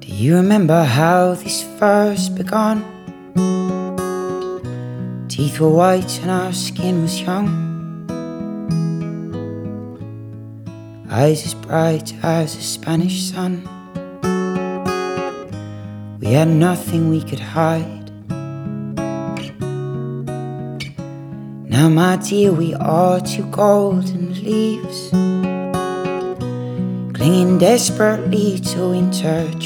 Do you remember how this first begun? Teeth were white and our skin was young, eyes as bright as a Spanish sun. We had nothing we could hide. Now my dear, we are two golden leaves, clinging desperately to winter